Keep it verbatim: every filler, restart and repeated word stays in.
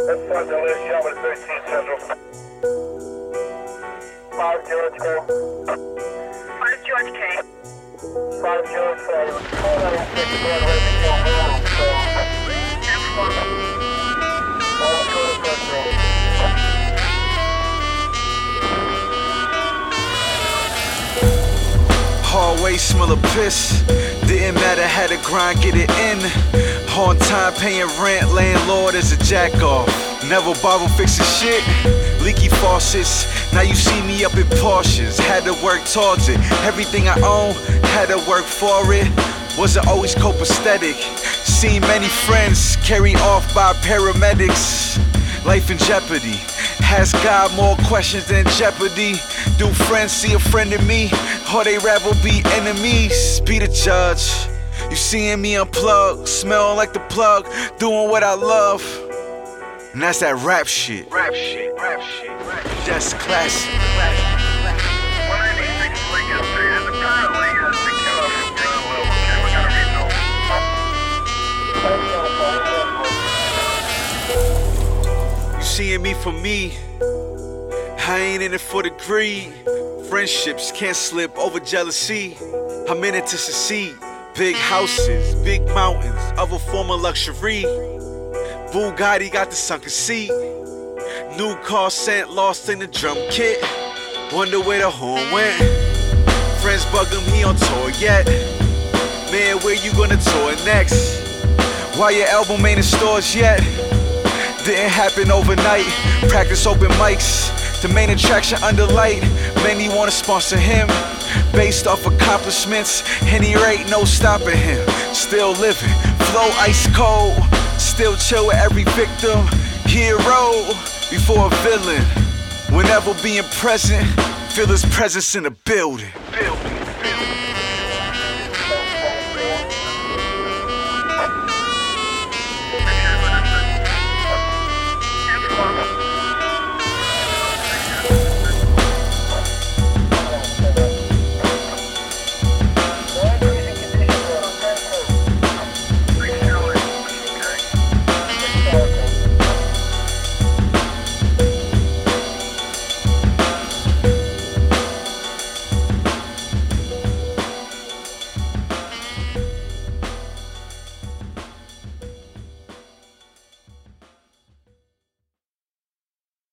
five Delirious Yaman thirteen Central. five George K. five George K. five George K. Call that on six one right before home, so... ten four. All good Central. Hallway smell of piss. Didn't matter, had to grind, get it in. On time, paying rent, landlord is a jack off. Never bother fixing shit. Leaky faucets. Now you see me up in Porsches. Had to work towards it. Everything I own, had to work for it. Wasn't always copacetic. Seen many friends carried off by paramedics. Life in jeopardy. Has God more questions than Jeopardy? Do friends see a friend in me? Or they rather be enemies? Be the judge. You seeing me unplugged, smelling like the plug, doing what I love. And that's that rap shit. Rap shit, rap shit, rap shit. That's classic. one ninety-six Lincoln Street is apparently uh, secure from ground level. Okay, we gotta resolve. You seeing me for me? I ain't in it for the greed. Friendships can't slip over jealousy. I'm in it to succeed. Big houses, big mountains, of a form of luxury. Bugatti got the sunken seat. New car sent, lost in the drum kit. Wonder where the horn went. Friends bug him, he on tour yet. Man, where you gonna tour next? Why your album ain't in stores yet? Didn't happen overnight. Practice open mics. The main attraction under light. Many wanna sponsor him based off accomplishments, and he ain't no stopping him. Still living, flow ice cold. Still chill with every victim. Hero before a villain. Whenever being present, feel his presence in the building. building.